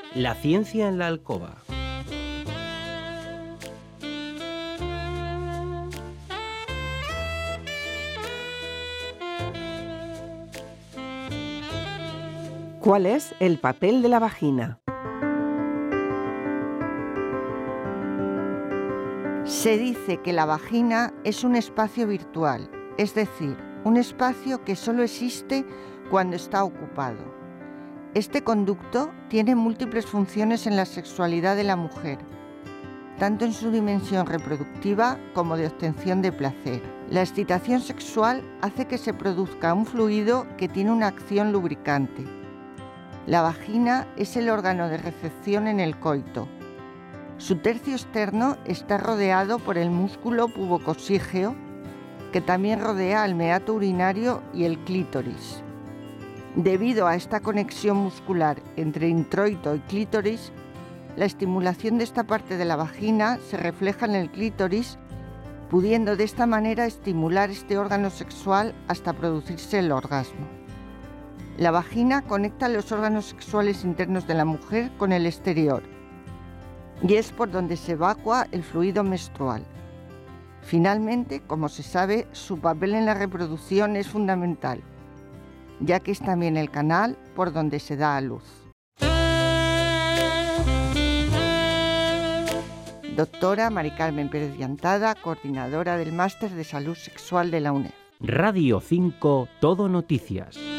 La ciencia en la alcoba. ¿Cuál es el papel de la vagina? Se dice que la vagina es un espacio virtual, es decir, un espacio que solo existe cuando está ocupado. Este conducto tiene múltiples funciones en la sexualidad de la mujer, tanto en su dimensión reproductiva como de obtención de placer. La excitación sexual hace que se produzca un fluido que tiene una acción lubricante. La vagina es el órgano de recepción en el coito. Su tercio externo está rodeado por el músculo pubococígeo, que también rodea al meato urinario y el clítoris. Debido a esta conexión muscular entre introito y clítoris, la estimulación de esta parte de la vagina se refleja en el clítoris, pudiendo de esta manera estimular este órgano sexual hasta producirse el orgasmo. La vagina conecta los órganos sexuales internos de la mujer con el exterior y es por donde se evacúa el fluido menstrual. Finalmente, como se sabe, su papel en la reproducción es fundamental, ya que es también el canal por donde se da a luz. Doctora Mari Carmen Pérez Llantada, coordinadora del Máster de Salud Sexual de la UNED. Radio 5, Todo Noticias.